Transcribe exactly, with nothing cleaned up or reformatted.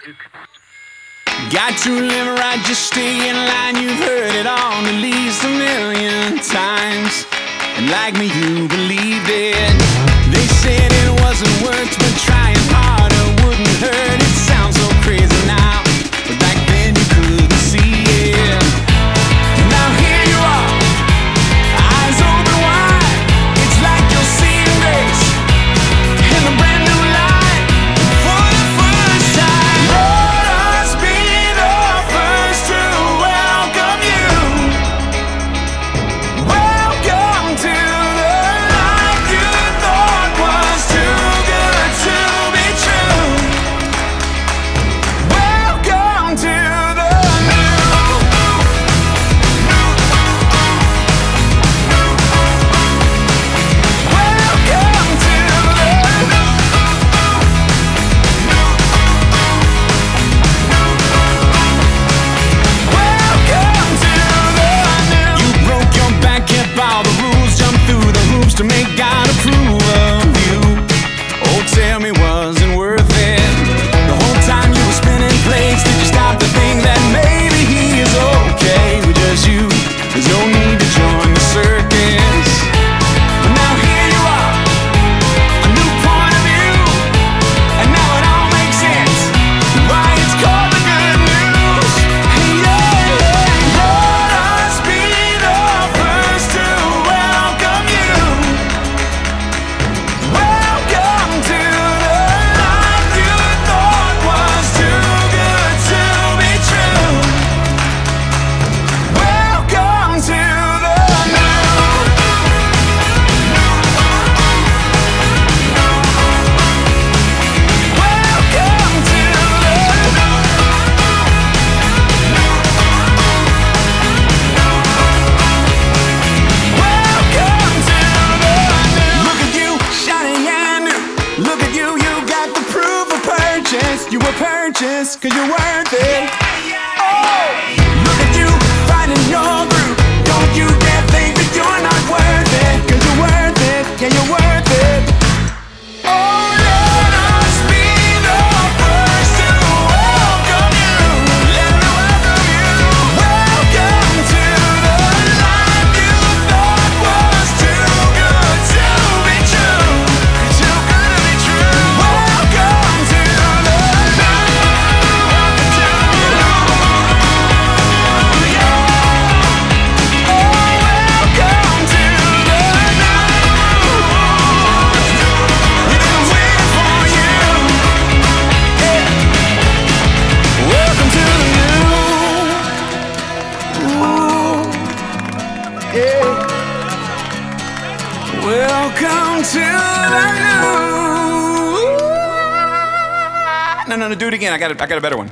Got to live right, just stay in line. You've heard it all at least a million times, and like me, you believed it. They said it wasn't worth, but trying harder wouldn't hurt. It sounds so crazy now, but back then you couldn't see it. Now here you are, eyes open wide. It's like you're seeing grace in a brand new light for the first time. Let us be the first to welcome you. Welcome to the life you thought was too good to be true. Welcome to the new. Welcome to the new. Welcome to the new. You broke your back, kept all the rules, jumped through the hoops to make God approve of you. Oh, tell me, wasn't worth it? The whole time you were spinning plates, did you stop to think that maybe he is okay with just you? There's no need to join the circus. But now here you are, a new point of view, and now it all makes sense why it's called the good news. Yeah, let us be the first to welcome you. Welcome to the life you thought was too good to be true. Welcome to the new. Welcome to the Welcome to the new. Look at you, shining and new. Look at you, you got the proof of purchase. You were purchased cause you're worth it. Oh, look at you, finding your groove. Don't you dare think that you're not worth it, cause you're worth it, yeah, you're worth it. Oh, let us be the first to welcome you. Let me welcome you. Welcome to the life you thought was too good to be true. Too good to be true. Welcome to the new. Welcome to the new. Yeah. Oh, welcome to the new. We've been waiting for you. Yeah. Welcome to the new. Ooh. Yeah. Welcome to the new. No, no, no, do it again. I got it. I got a better one.